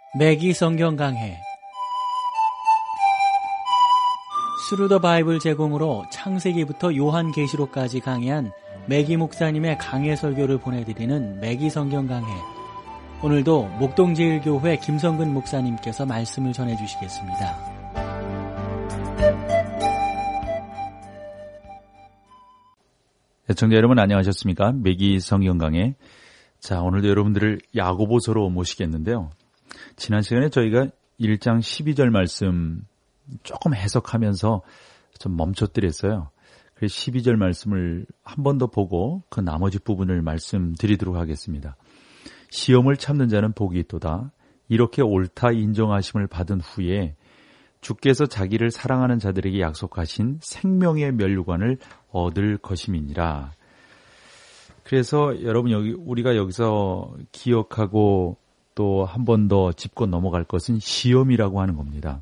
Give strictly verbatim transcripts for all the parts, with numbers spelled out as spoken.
매기 성경 강해 스루더 바이블 제공으로 창세기부터 요한계시록까지 강해한 매기 목사님의 강해 설교를 보내드리는 매기 성경 강해. 오늘도 목동제일교회 김성근 목사님께서 말씀을 전해주시겠습니다. 애청자 여러분 안녕하셨습니까? 매기 성경 강해. 자, 오늘도 여러분들을 야고보서로 모시겠는데요. 지난 시간에 저희가 일 장 십이 절 말씀 조금 해석하면서 좀 멈춰드렸어요. 그래서 십이 절 말씀을 한 번 더 보고 그 나머지 부분을 말씀드리도록 하겠습니다. 시험을 참는 자는 복이 있도다. 이렇게 옳다 인정하심을 받은 후에 주께서 자기를 사랑하는 자들에게 약속하신 생명의 면류관을 얻을 것임이니라. 그래서 여러분 여기 우리가 여기서 기억하고 또 한 번 더 짚고 넘어갈 것은 시험이라고 하는 겁니다.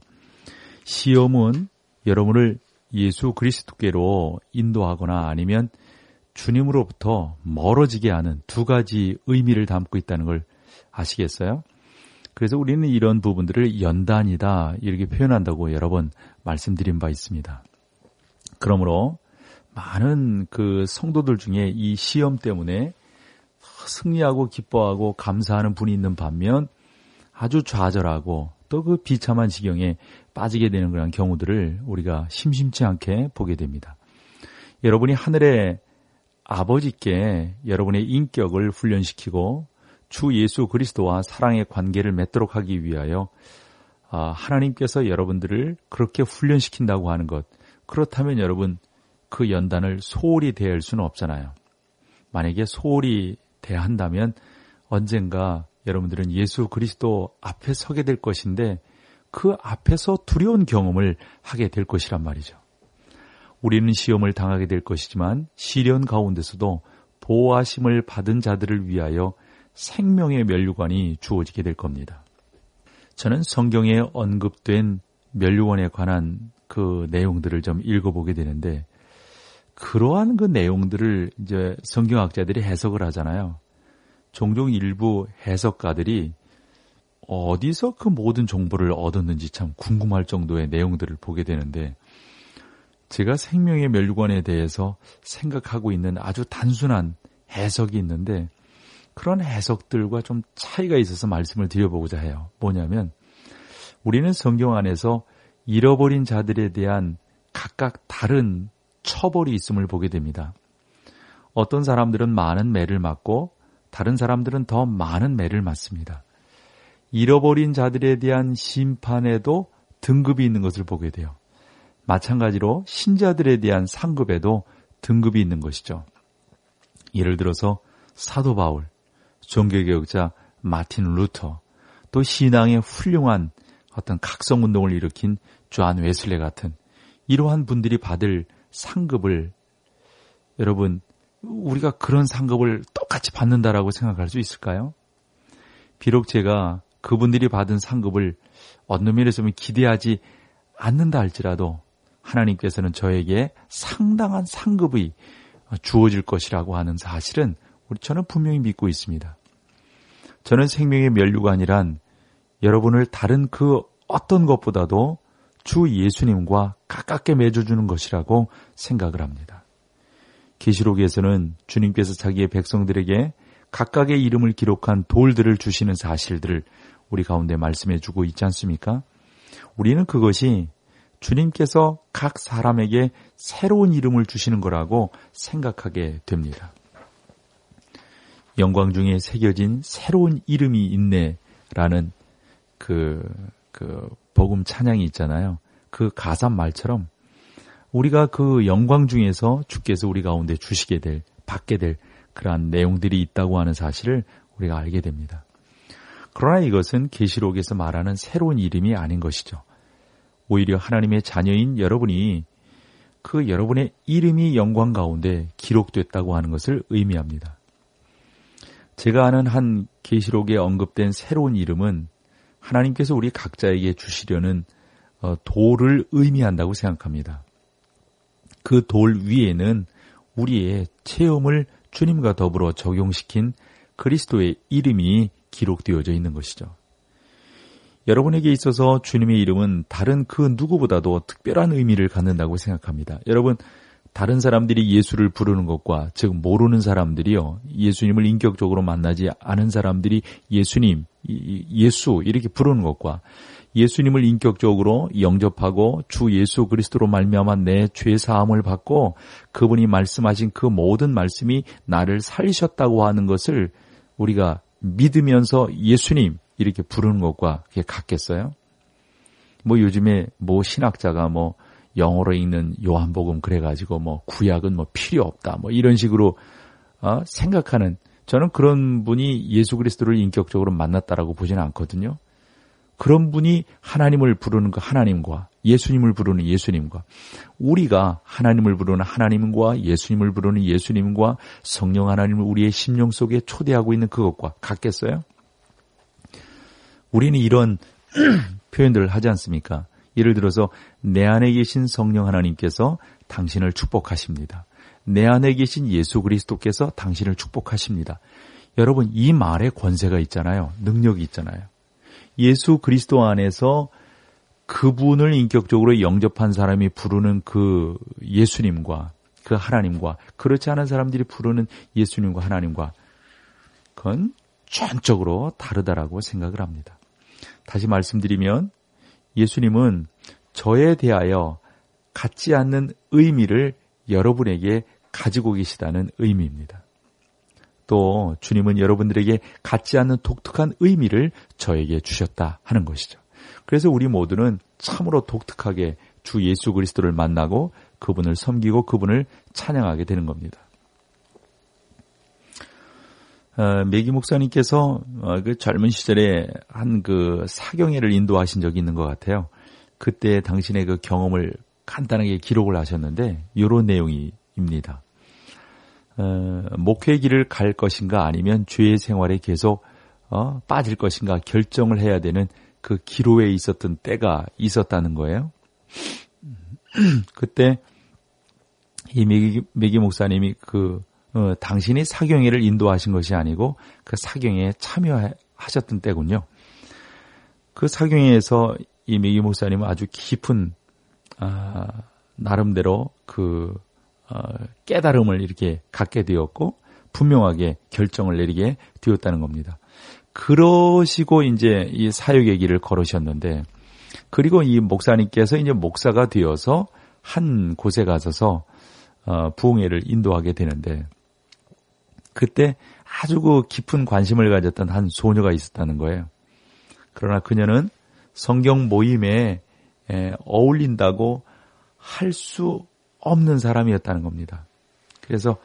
시험은 여러분을 예수 그리스도께로 인도하거나 아니면 주님으로부터 멀어지게 하는 두 가지 의미를 담고 있다는 걸 아시겠어요? 그래서 우리는 이런 부분들을 연단이다 이렇게 표현한다고 여러 번 말씀드린 바 있습니다. 그러므로 많은 그 성도들 중에 이 시험 때문에 승리하고 기뻐하고 감사하는 분이 있는 반면 아주 좌절하고 또 그 비참한 지경에 빠지게 되는 그런 경우들을 우리가 심심치 않게 보게 됩니다. 여러분이 하늘의 아버지께 여러분의 인격을 훈련시키고 주 예수 그리스도와 사랑의 관계를 맺도록 하기 위하여 하나님께서 여러분들을 그렇게 훈련시킨다고 하는 것, 그렇다면 여러분 그 연단을 소홀히 대할 수는 없잖아요. 만약에 소홀히 대한다면 언젠가 여러분들은 예수 그리스도 앞에 서게 될 것인데 그 앞에서 두려운 경험을 하게 될 것이란 말이죠. 우리는 시험을 당하게 될 것이지만 시련 가운데서도 보호하심을 받은 자들을 위하여 생명의 면류관이 주어지게 될 겁니다. 저는 성경에 언급된 면류관에 관한 그 내용들을 좀 읽어보게 되는데 그러한 그 내용들을 이제 성경학자들이 해석을 하잖아요. 종종 일부 해석가들이 어디서 그 모든 정보를 얻었는지 참 궁금할 정도의 내용들을 보게 되는데 제가 생명의 면류관에 대해서 생각하고 있는 아주 단순한 해석이 있는데 그런 해석들과 좀 차이가 있어서 말씀을 드려보고자 해요. 뭐냐면 우리는 성경 안에서 잃어버린 자들에 대한 각각 다른 처벌이 있음을 보게 됩니다. 어떤 사람들은 많은 매를 맞고 다른 사람들은 더 많은 매를 맞습니다. 잃어버린 자들에 대한 심판에도 등급이 있는 것을 보게 돼요. 마찬가지로 신자들에 대한 상급에도 등급이 있는 것이죠. 예를 들어서 사도 바울, 종교개혁자 마틴 루터, 또 신앙의 훌륭한 어떤 각성운동을 일으킨 존 웨슬리 같은 이러한 분들이 받을 상급을 여러분 우리가 그런 상급을 똑같이 받는다라고 생각할 수 있을까요? 비록 제가 그분들이 받은 상급을 어느 면에서 보면 기대하지 않는다 할지라도 하나님께서는 저에게 상당한 상급이 주어질 것이라고 하는 사실은 우리 저는 분명히 믿고 있습니다. 저는 생명의 면류관이란 여러분을 다른 그 어떤 것보다도 주 예수님과 가깝게 맺어주는 것이라고 생각을 합니다. 계시록에서는 주님께서 자기의 백성들에게 각각의 이름을 기록한 돌들을 주시는 사실들을 우리 가운데 말씀해 주고 있지 않습니까? 우리는 그것이 주님께서 각 사람에게 새로운 이름을 주시는 거라고 생각하게 됩니다. 영광 중에 새겨진 새로운 이름이 있네라는 그, 그 복음 찬양이 있잖아요. 그 가사 말처럼 우리가 그 영광 중에서 주께서 우리 가운데 주시게 될, 받게 될 그러한 내용들이 있다고 하는 사실을 우리가 알게 됩니다. 그러나 이것은 계시록에서 말하는 새로운 이름이 아닌 것이죠. 오히려 하나님의 자녀인 여러분이 그 여러분의 이름이 영광 가운데 기록됐다고 하는 것을 의미합니다. 제가 아는 한 계시록에 언급된 새로운 이름은 하나님께서 우리 각자에게 주시려는 돌을 의미한다고 생각합니다. 그 돌 위에는 우리의 체험을 주님과 더불어 적용시킨 그리스도의 이름이 기록되어져 있는 것이죠. 여러분에게 있어서 주님의 이름은 다른 그 누구보다도 특별한 의미를 갖는다고 생각합니다. 여러분, 다른 사람들이 예수를 부르는 것과, 즉 모르는 사람들이요, 예수님을 인격적으로 만나지 않은 사람들이 예수님, 예수 이렇게 부르는 것과, 예수님을 인격적으로 영접하고 주 예수 그리스도로 말미암아 내 죄 사함을 받고 그분이 말씀하신 그 모든 말씀이 나를 살리셨다고 하는 것을 우리가 믿으면서 예수님 이렇게 부르는 것과 그게 같겠어요? 뭐 요즘에 뭐 신학자가 뭐 영어로 읽는 요한복음 그래가지고 뭐 구약은 뭐 필요 없다 뭐 이런 식으로 어? 생각하는, 저는 그런 분이 예수 그리스도를 인격적으로 만났다라고 보지는 않거든요. 그런 분이 하나님을 부르는 그 하나님과 예수님을 부르는 예수님과 우리가 하나님을 부르는 하나님과 예수님을 부르는 예수님과 성령 하나님을 우리의 심령 속에 초대하고 있는 그것과 같겠어요? 우리는 이런 표현들을 하지 않습니까? 예를 들어서 내 안에 계신 성령 하나님께서 당신을 축복하십니다. 내 안에 계신 예수 그리스도께서 당신을 축복하십니다. 여러분, 이 말에 권세가 있잖아요. 능력이 있잖아요. 예수 그리스도 안에서 그분을 인격적으로 영접한 사람이 부르는 그 예수님과 그 하나님과 그렇지 않은 사람들이 부르는 예수님과 하나님과 그건 전적으로 다르다라고 생각을 합니다. 다시 말씀드리면 예수님은 저에 대하여 갖지 않는 의미를 여러분에게 가지고 계시다는 의미입니다. 또 주님은 여러분들에게 갖지 않는 독특한 의미를 저에게 주셨다 하는 것이죠. 그래서 우리 모두는 참으로 독특하게 주 예수 그리스도를 만나고 그분을 섬기고 그분을 찬양하게 되는 겁니다. 어, 매기 목사님께서 어, 그 젊은 시절에 한 그 사경회를 인도하신 적이 있는 것 같아요. 그때 당신의 그 경험을 간단하게 기록을 하셨는데 이런 내용입니다. 어, 목회 길을 갈 것인가 아니면 죄의 생활에 계속 어, 빠질 것인가 결정을 해야 되는 그 기로에 있었던 때가 있었다는 거예요. 그때 이 매기, 매기 목사님이 그 어, 당신이 사경회를 인도하신 것이 아니고 그 사경회에 참여하셨던 때군요. 그 사경회에서 이 매기 목사님은 아주 깊은 아, 나름대로 그 어, 깨달음을 이렇게 갖게 되었고 분명하게 결정을 내리게 되었다는 겁니다. 그러시고 이제 이 사역의 길을 걸으셨는데, 그리고 이 목사님께서 이제 목사가 되어서 한 곳에 가서서 어, 부흥회를 인도하게 되는데, 그때 아주 그 깊은 관심을 가졌던 한 소녀가 있었다는 거예요. 그러나 그녀는 성경 모임에 에, 어울린다고 할 수 없는 사람이었다는 겁니다. 그래서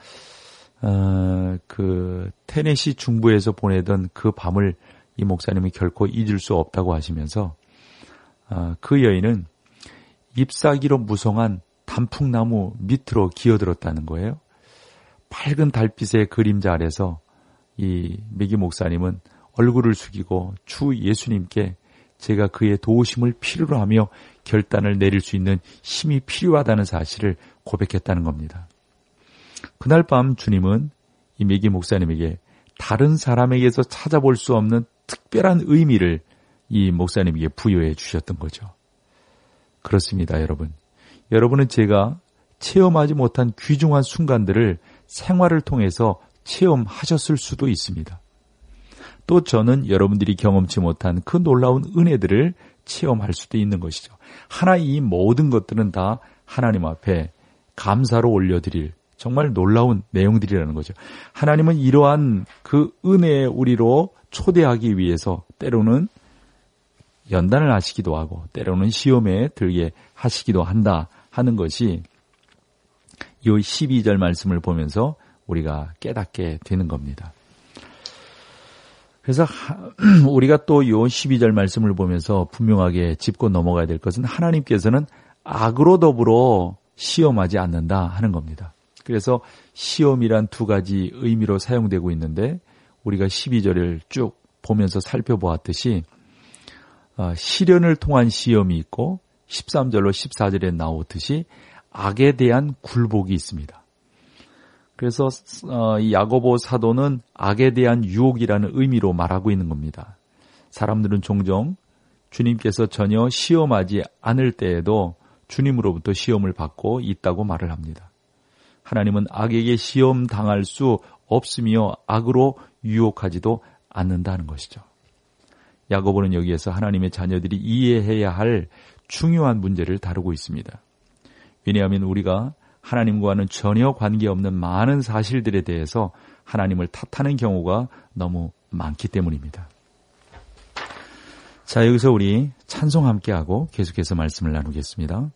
어, 그 테네시 중부에서 보내던 그 밤을 이 목사님이 결코 잊을 수 없다고 하시면서 어, 그 여인은 잎사귀로 무성한 단풍나무 밑으로 기어들었다는 거예요. 밝은 달빛의 그림자 아래서 이 매기 목사님은 얼굴을 숙이고 주 예수님께 제가 그의 도우심을 필요로 하며 결단을 내릴 수 있는 힘이 필요하다는 사실을 고백했다는 겁니다. 그날 밤 주님은 이 매기 목사님에게 다른 사람에게서 찾아볼 수 없는 특별한 의미를 이 목사님에게 부여해 주셨던 거죠. 그렇습니다, 여러분. 여러분은 제가 체험하지 못한 귀중한 순간들을 생활을 통해서 체험하셨을 수도 있습니다. 또 저는 여러분들이 경험치 못한 그 놀라운 은혜들을 체험할 수도 있는 것이죠. 하나 이 모든 것들은 다 하나님 앞에 감사로 올려드릴 정말 놀라운 내용들이라는 거죠. 하나님은 이러한 그 은혜의 우리로 초대하기 위해서 때로는 연단을 하시기도 하고 때로는 시험에 들게 하시기도 한다 하는 것이 이 십이 절 말씀을 보면서 우리가 깨닫게 되는 겁니다. 그래서 우리가 또 이 십이 절 말씀을 보면서 분명하게 짚고 넘어가야 될 것은 하나님께서는 악으로 더불어 시험하지 않는다 하는 겁니다. 그래서 시험이란 두 가지 의미로 사용되고 있는데 우리가 십이 절을 쭉 보면서 살펴보았듯이 시련을 통한 시험이 있고 십삼 절로 십사 절에 나오듯이 악에 대한 굴복이 있습니다. 그래서 이 야고보 사도는 악에 대한 유혹이라는 의미로 말하고 있는 겁니다. 사람들은 종종 주님께서 전혀 시험하지 않을 때에도 주님으로부터 시험을 받고 있다고 말을 합니다. 하나님은 악에게 시험 당할 수 없으며 악으로 유혹하지도 않는다는 것이죠. 야고보는 여기에서 하나님의 자녀들이 이해해야 할 중요한 문제를 다루고 있습니다. 왜냐하면 우리가 하나님과는 전혀 관계없는 많은 사실들에 대해서 하나님을 탓하는 경우가 너무 많기 때문입니다. 자, 여기서 우리 찬송 함께하고 계속해서 말씀을 나누겠습니다.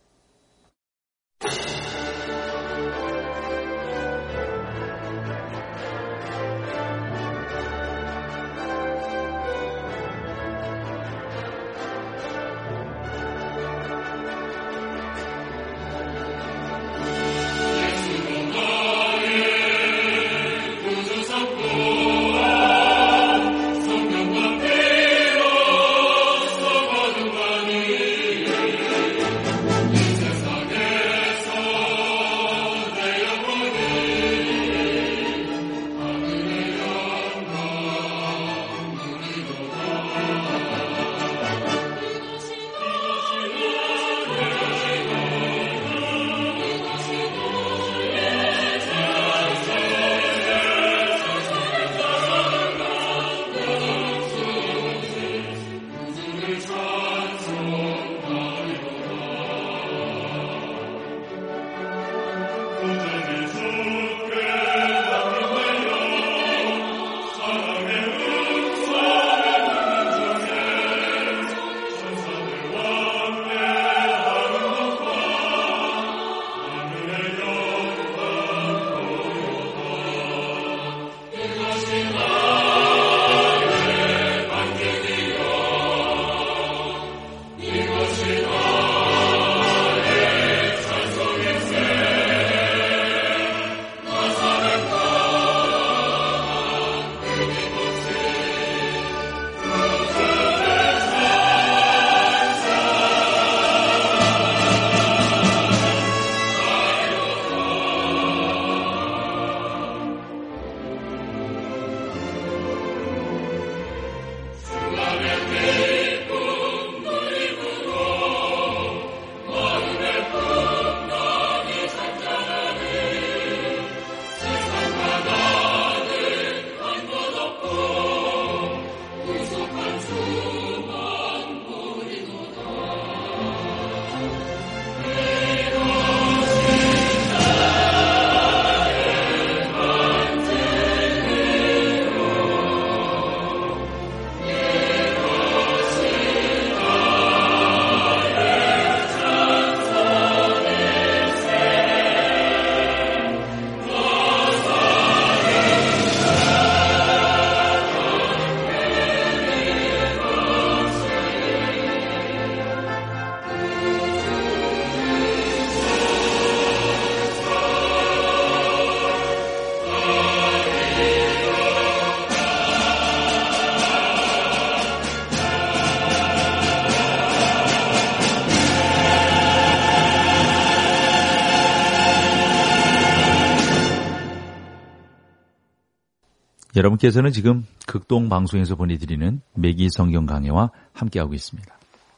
여러분께서는 지금 극동 방송에서 보내드리는 매기 성경 강해와 함께하고 있습니다.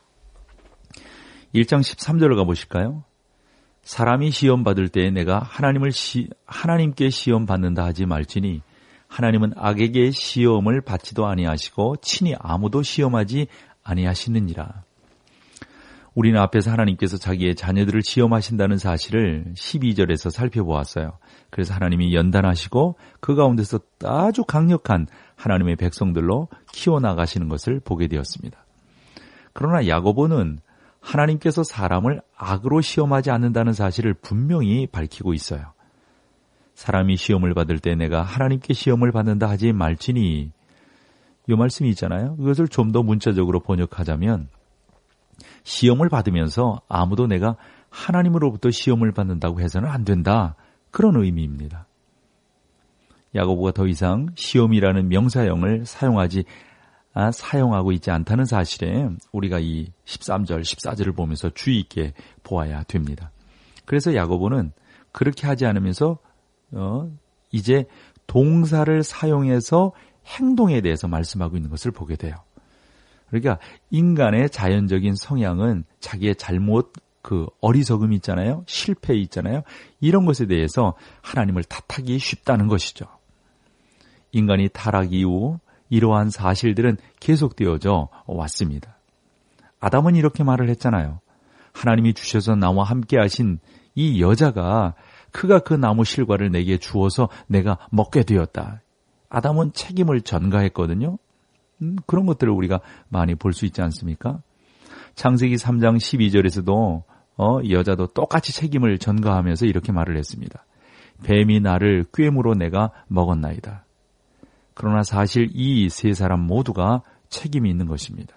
일 장 십삼 절을 가보실까요? 사람이 시험 받을 때에 내가 하나님을 시, 하나님께 시험 받는다 하지 말지니 하나님은 악에게 시험을 받지도 아니하시고 친히 아무도 시험하지 아니하시느니라. 우리는 앞에서 하나님께서 자기의 자녀들을 시험하신다는 사실을 십이 절에서 살펴보았어요. 그래서 하나님이 연단하시고 그 가운데서 아주 강력한 하나님의 백성들로 키워나가시는 것을 보게 되었습니다. 그러나 야고보는 하나님께서 사람을 악으로 시험하지 않는다는 사실을 분명히 밝히고 있어요. 사람이 시험을 받을 때 내가 하나님께 시험을 받는다 하지 말지니, 이 말씀이 있잖아요. 이것을 좀 더 문자적으로 번역하자면 시험을 받으면서 아무도 내가 하나님으로부터 시험을 받는다고 해서는 안 된다, 그런 의미입니다. 야고보가 더 이상 시험이라는 명사형을 사용하지 아, 사용하고 있지 않다는 사실에 우리가 이 십삼 절, 십사 절을 보면서 주의 있게 보아야 됩니다. 그래서 야고보는 그렇게 하지 않으면서 어, 이제 동사를 사용해서 행동에 대해서 말씀하고 있는 것을 보게 돼요. 그러니까 인간의 자연적인 성향은 자기의 잘못, 그 어리석음이 있잖아요. 실패 있잖아요. 이런 것에 대해서 하나님을 탓하기 쉽다는 것이죠. 인간이 타락 이후 이러한 사실들은 계속되어져 왔습니다. 아담은 이렇게 말을 했잖아요. 하나님이 주셔서 나와 함께 하신 이 여자가 그가 그 나무 실과를 내게 주어서 내가 먹게 되었다. 아담은 책임을 전가했거든요. 음, 그런 것들을 우리가 많이 볼 수 있지 않습니까? 창세기 삼 장 십이 절에서도 어, 여자도 똑같이 책임을 전가하면서 이렇게 말을 했습니다. 뱀이 나를 꾀므로 내가 먹었나이다. 그러나 사실 이 세 사람 모두가 책임이 있는 것입니다.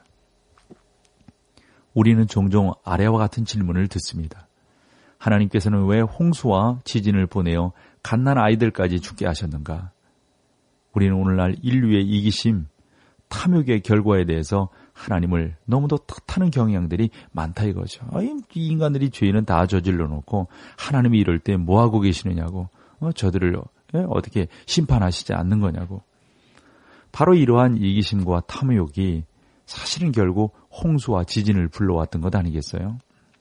우리는 종종 아래와 같은 질문을 듣습니다. 하나님께서는 왜 홍수와 지진을 보내어 갓난 아이들까지 죽게 하셨는가? 우리는 오늘날 인류의 이기심, 탐욕의 결과에 대해서 하나님을 너무도 탓하는 경향들이 많다 이거죠. 이 인간들이 죄는 다 저질러 놓고 하나님이 이럴 때 뭐하고 계시느냐고, 어, 저들을 어떻게 심판하시지 않는 거냐고. 바로 이러한 이기심과 탐욕이 사실은 결국 홍수와 지진을 불러왔던 것 아니겠어요?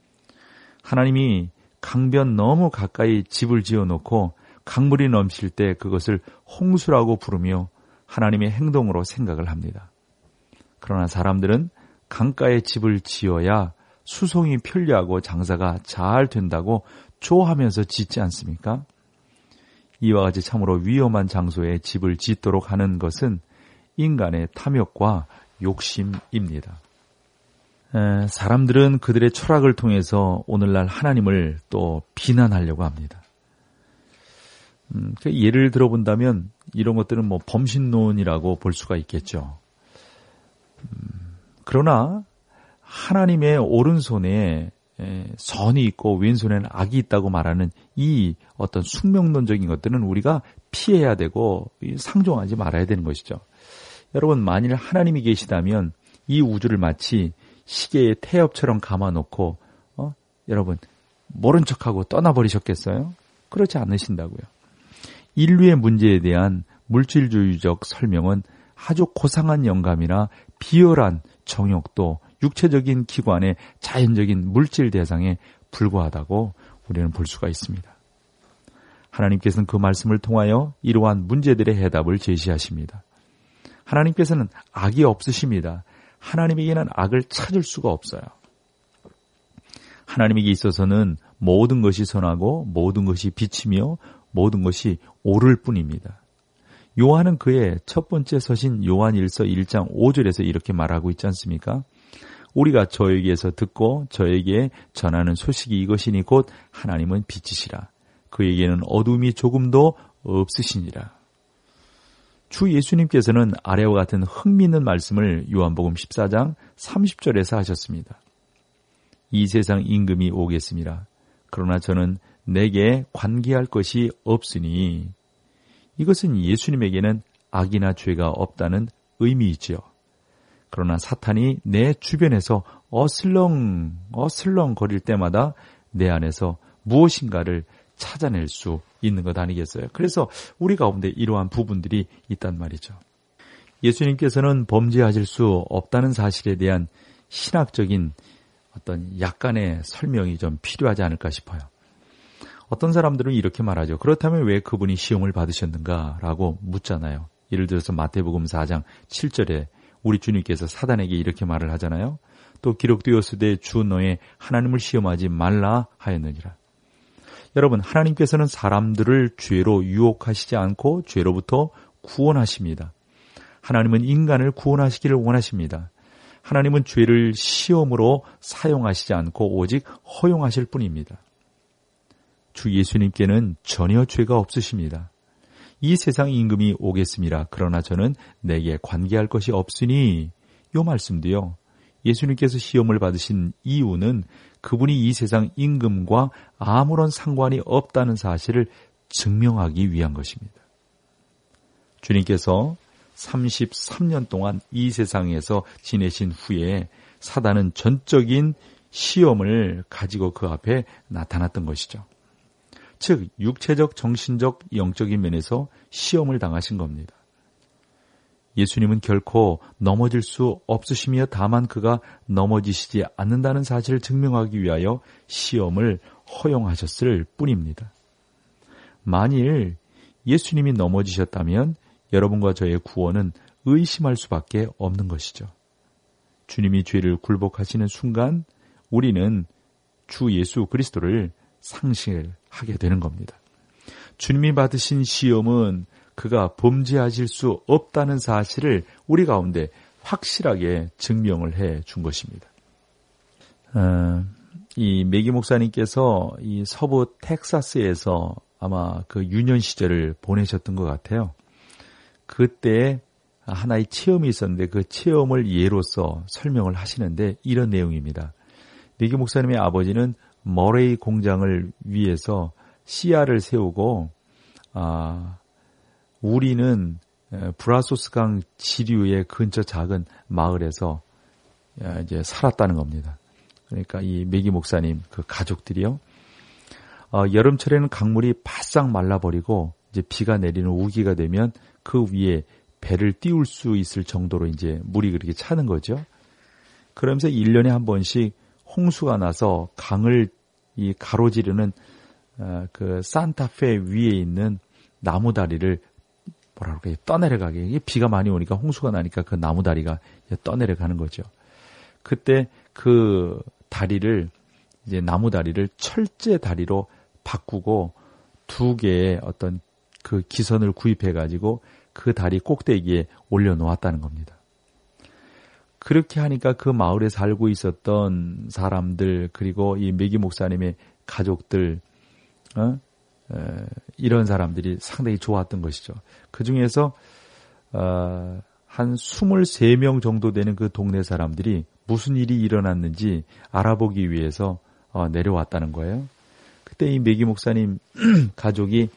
하나님이 강변 너무 가까이 집을 지어놓고 강물이 넘칠 때 그것을 홍수라고 부르며 하나님의 행동으로 생각을 합니다. 그러나 사람들은 강가에 집을 지어야 수송이 편리하고 장사가 잘 된다고 좋아하면서 짓지 않습니까? 이와 같이 참으로 위험한 장소에 집을 짓도록 하는 것은 인간의 탐욕과 욕심입니다. 에, 사람들은 그들의 철학을 통해서 오늘날 하나님을 또 비난하려고 합니다. 음, 예를 들어본다면 이런 것들은 뭐 범신론이라고 볼 수가 있겠죠. 음, 그러나 하나님의 오른손에 선이 있고 왼손에는 악이 있다고 말하는 이 어떤 숙명론적인 것들은 우리가 피해야 되고 상종하지 말아야 되는 것이죠. 여러분, 만일 하나님이 계시다면 이 우주를 마치 시계의 태엽처럼 감아놓고 어? 여러분 모른 척하고 떠나버리셨겠어요? 그렇지 않으신다고요. 인류의 문제에 대한 물질주의적 설명은 아주 고상한 영감이나 비열한 정욕도 육체적인 기관의 자연적인 물질 대상에 불과하다고 우리는 볼 수가 있습니다. 하나님께서는 그 말씀을 통하여 이러한 문제들의 해답을 제시하십니다. 하나님께서는 악이 없으십니다. 하나님에게는 악을 찾을 수가 없어요. 하나님에게 있어서는 모든 것이 선하고 모든 것이 빛이며 모든 것이 옳을 뿐입니다. 요한은 그의 첫 번째 서신 요한일서 일 장 오 절에서 이렇게 말하고 있지 않습니까? 우리가 저에게서 듣고 저에게 전하는 소식이 이것이니 곧 하나님은 빛이시라. 그에게는 어둠이 조금도 없으시니라. 주 예수님께서는 아래와 같은 흥미있는 말씀을 요한복음 십사 장 삼십 절에서 하셨습니다. 이 세상 임금이 오겠습니다. 그러나 저는 내게 관계할 것이 없으니, 이것은 예수님에게는 악이나 죄가 없다는 의미이지요. 그러나 사탄이 내 주변에서 어슬렁 어슬렁 거릴 때마다 내 안에서 무엇인가를 찾아낼 수 있는 것 아니겠어요? 그래서 우리 가운데 이러한 부분들이 있단 말이죠. 예수님께서는 범죄하실 수 없다는 사실에 대한 신학적인 어떤 약간의 설명이 좀 필요하지 않을까 싶어요. 어떤 사람들은 이렇게 말하죠. 그렇다면 왜 그분이 시험을 받으셨는가? 라고 묻잖아요. 예를 들어서 마태복음 사 장 칠 절에 우리 주님께서 사단에게 이렇게 말을 하잖아요. 또 기록되었으되 주 너의 하나님을 시험하지 말라 하였느니라. 여러분, 하나님께서는 사람들을 죄로 유혹하시지 않고 죄로부터 구원하십니다. 하나님은 인간을 구원하시기를 원하십니다. 하나님은 죄를 시험으로 사용하시지 않고 오직 허용하실 뿐입니다. 주 예수님께는 전혀 죄가 없으십니다. 이 세상 임금이 오겠습니다. 그러나 저는 내게 관계할 것이 없으니, 이 말씀도요. 예수님께서 시험을 받으신 이유는 그분이 이 세상 임금과 아무런 상관이 없다는 사실을 증명하기 위한 것입니다. 주님께서 삼십삼 년 동안 이 세상에서 지내신 후에 사단은 전적인 시험을 가지고 그 앞에 나타났던 것이죠. 즉 육체적, 정신적, 영적인 면에서 시험을 당하신 겁니다. 예수님은 결코 넘어질 수 없으시며 다만 그가 넘어지시지 않는다는 사실을 증명하기 위하여 시험을 허용하셨을 뿐입니다. 만일 예수님이 넘어지셨다면 여러분과 저의 구원은 의심할 수밖에 없는 것이죠. 주님이 죄를 굴복하시는 순간 우리는 주 예수 그리스도를 상실하게 되는 겁니다. 주님이 받으신 시험은 그가 범죄하실 수 없다는 사실을 우리 가운데 확실하게 증명을 해 준 것입니다. 어, 이 매기 목사님께서 이 서부 텍사스에서 아마 그 유년 시절을 보내셨던 것 같아요. 그때 하나의 체험이 있었는데 그 체험을 예로서 설명을 하시는데 이런 내용입니다. 매기 목사님의 아버지는 머레이 공장을 위해서 씨알을 세우고 아, 우리는 브라소스강 지류의 근처 작은 마을에서 이제 살았다는 겁니다. 그러니까 이 매기 목사님 그 가족들이요. 어, 여름철에는 강물이 바싹 말라버리고 이제 비가 내리는 우기가 되면 그 위에 배를 띄울 수 있을 정도로 이제 물이 그렇게 차는 거죠. 그러면서 일 년에 한 번씩 홍수가 나서 강을 이 가로지르는 어, 그 산타페 위에 있는 나무 다리를 뭐라 그럴까요? 떠내려가게. 이게 비가 많이 오니까 홍수가 나니까 그 나무 다리가 떠내려가는 거죠. 그때 그 다리를 이제 나무 다리를 철제 다리로 바꾸고 두 개의 어떤 그 기선을 구입해 가지고 그 다리 꼭대기에 올려놓았다는 겁니다. 그렇게 하니까 그 마을에 살고 있었던 사람들 그리고 이 매기 목사님의 가족들 어? 에, 이런 사람들이 상당히 좋았던 것이죠. 그 중에서 어, 한 이십삼 명 정도 되는 그 동네 사람들이 무슨 일이 일어났는지 알아보기 위해서 어, 내려왔다는 거예요. 그때 이 매기 목사님 가족이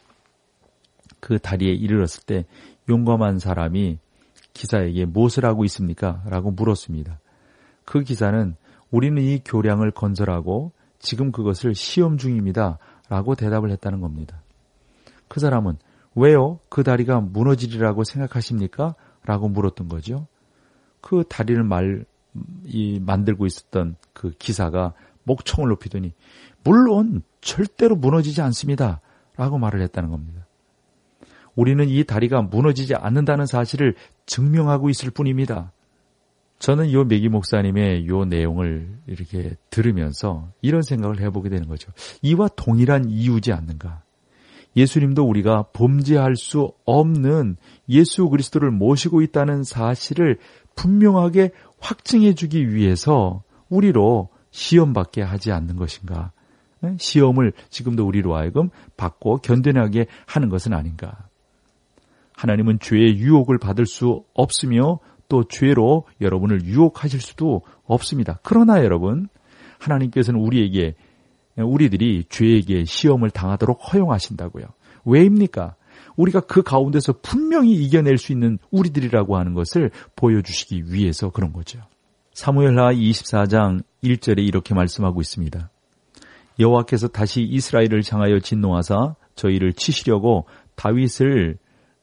그 다리에 이르렀을 때 용감한 사람이 기사에게 무엇을 하고 있습니까? 라고 물었습니다. 그 기사는 우리는 이 교량을 건설하고 지금 그것을 시험 중입니다. 라고 대답을 했다는 겁니다. 그 사람은 왜요? 그 다리가 무너지리라고 생각하십니까? 라고 물었던 거죠. 그 다리를 말, 이, 만들고 있었던 그 기사가 목청을 높이더니 물론 절대로 무너지지 않습니다. 라고 말을 했다는 겁니다. 우리는 이 다리가 무너지지 않는다는 사실을 증명하고 있을 뿐입니다. 저는 이 매기 목사님의 이 내용을 이렇게 들으면서 이런 생각을 해보게 되는 거죠. 이와 동일한 이유지 않는가. 예수님도 우리가 범죄할 수 없는 예수 그리스도를 모시고 있다는 사실을 분명하게 확증해 주기 위해서 우리로 시험받게 하지 않는 것인가. 시험을 지금도 우리로 하여금 받고 견뎌내게 하는 것은 아닌가. 하나님은 죄의 유혹을 받을 수 없으며 또 죄로 여러분을 유혹하실 수도 없습니다. 그러나 여러분, 하나님께서는 우리에게, 우리들이 죄에게 시험을 당하도록 허용하신다고요. 왜입니까? 우리가 그 가운데서 분명히 이겨낼 수 있는 우리들이라고 하는 것을 보여주시기 위해서 그런 거죠. 사무엘하 이십사 장 일 절에 이렇게 말씀하고 있습니다. 여호와께서 다시 이스라엘을 향하여 진노하사 저희를 치시려고 다윗을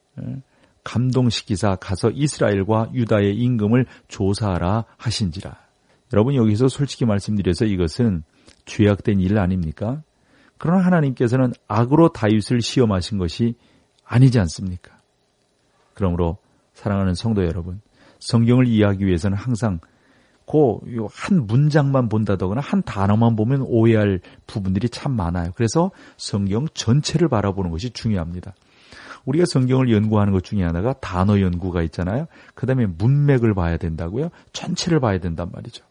감동시키사 가서 이스라엘과 유다의 임금을 조사하라 하신지라. 여러분 여기서 솔직히 말씀드려서 이것은 죄악된 일 아닙니까? 그러나 하나님께서는 악으로 다윗을 시험하신 것이 아니지 않습니까? 그러므로 사랑하는 성도 여러분, 성경을 이해하기 위해서는 항상 그 한 문장만 본다거나 한 단어만 보면 오해할 부분들이 참 많아요. 그래서 성경 전체를 바라보는 것이 중요합니다. 우리가 성경을 연구하는 것 중에 하나가 단어 연구가 있잖아요. 그 다음에 문맥을 봐야 된다고요. 전체를 봐야 된단 말이죠.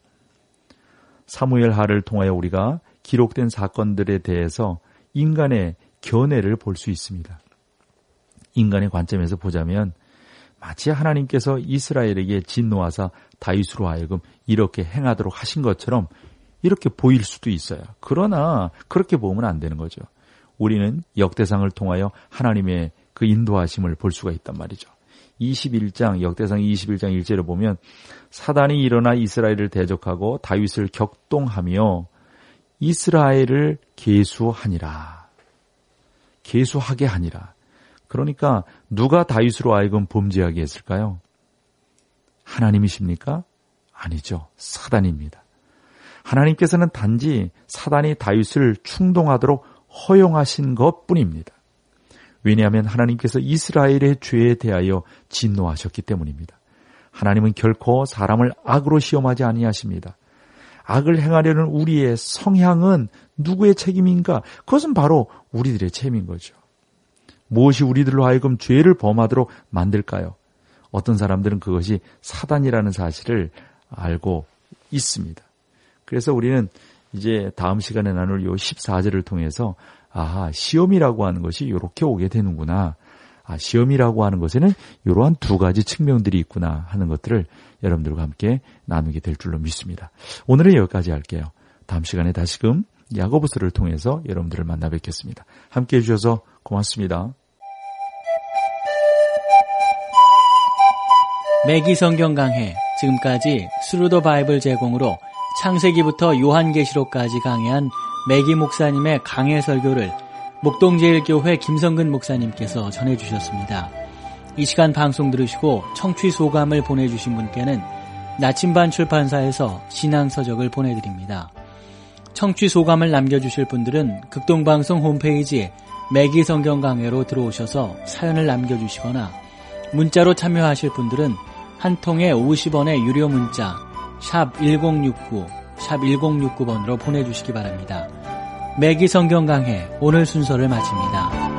사무엘하를 통하여 우리가 기록된 사건들에 대해서 인간의 견해를 볼 수 있습니다. 인간의 관점에서 보자면 마치 하나님께서 이스라엘에게 진노하사 다윗으로 하여금 이렇게 행하도록 하신 것처럼 이렇게 보일 수도 있어요. 그러나 그렇게 보면 안 되는 거죠. 우리는 역대상을 통하여 하나님의 그 인도하심을 볼 수가 있단 말이죠. 이십일 장, 역대상 이십일 장 일 절을 보면 사단이 일어나 이스라엘을 대적하고 다윗을 격동하며 이스라엘을 계수하니라. 계수하게 하니라. 그러니까 누가 다윗으로 하여금 범죄하게 했을까요? 하나님이십니까? 아니죠. 사단입니다. 하나님께서는 단지 사단이 다윗을 충동하도록 허용하신 것뿐입니다. 왜냐하면 하나님께서 이스라엘의 죄에 대하여 진노하셨기 때문입니다. 하나님은 결코 사람을 악으로 시험하지 아니하십니다. 악을 행하려는 우리의 성향은 누구의 책임인가? 그것은 바로 우리들의 책임인 거죠. 무엇이 우리들로 하여금 죄를 범하도록 만들까요? 어떤 사람들은 그것이 사단이라는 사실을 알고 있습니다. 그래서 우리는 이제 다음 시간에 나눌 요 십사 절을 통해서 아, 시험이라고 하는 것이 이렇게 오게 되는구나. 아, 시험이라고 하는 것에는 이러한 두 가지 측면들이 있구나 하는 것들을 여러분들과 함께 나누게 될 줄로 믿습니다. 오늘은 여기까지 할게요. 다음 시간에 다시금 야고보서를 통해서 여러분들을 만나 뵙겠습니다. 함께 해주셔서 고맙습니다. 매기 성경 강해, 지금까지 스루더 바이블 제공으로 창세기부터 요한계시록까지 강해한 매기 목사님의 강해 설교를 목동제일교회 김성근 목사님께서 전해주셨습니다. 이 시간 방송 들으시고 청취 소감을 보내주신 분께는 나침반 출판사에서 신앙서적을 보내드립니다. 청취 소감을 남겨주실 분들은 극동방송 홈페이지에 매기 성경 강해로 들어오셔서 사연을 남겨주시거나 문자로 참여하실 분들은 한 통에 오십 원의 유료 문자 샵 일공육구, 샵 일공육구 번으로 보내주시기 바랍니다. 매기 성경 강해 오늘 순서를 마칩니다.